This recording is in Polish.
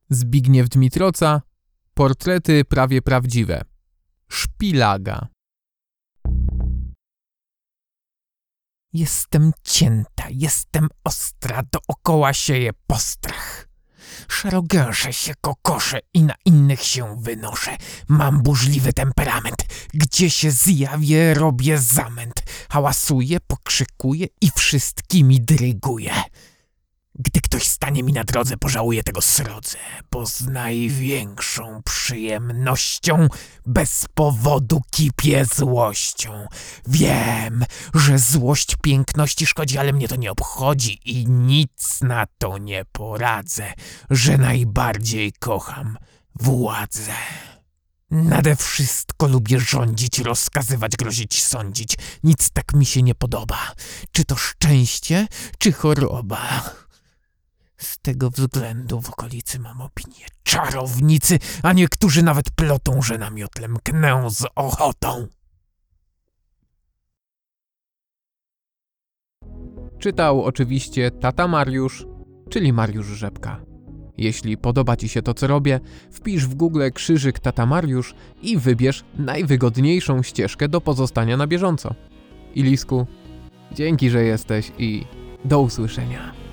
Zbigniew Dmitroca. Portrety prawie prawdziwe. Szpilaga. Jestem cięta, jestem ostra, dookoła sieję postrach. Szarogęszę się, kokoszę i na innych się wynoszę. Mam burzliwy temperament, gdzie się zjawię, robię zamęt. Hałasuję, pokrzykuję i wszystkimi dyryguję. Gdy ktoś stanie mi na drodze, pożałuję tego srodze, bo z największą przyjemnością bez powodu kipię złością. Wiem, że złość piękności szkodzi, ale mnie to nie obchodzi i nic na to nie poradzę, że najbardziej kocham władzę. Nade wszystko lubię rządzić, rozkazywać, grozić, sądzić. Nic tak mi się nie podoba. Czy to szczęście, czy choroba? Z tego względu w okolicy mam opinię czarownicy, a niektórzy nawet plotą, że na miotle mknę z ochotą. Czytał oczywiście tata Mariusz, czyli Mariusz Rzepka. Jeśli podoba Ci się to, co robię, wpisz w Google krzyżyk tata Mariusz i wybierz najwygodniejszą ścieżkę do pozostania na bieżąco. Ilisku, dzięki, że jesteś i do usłyszenia.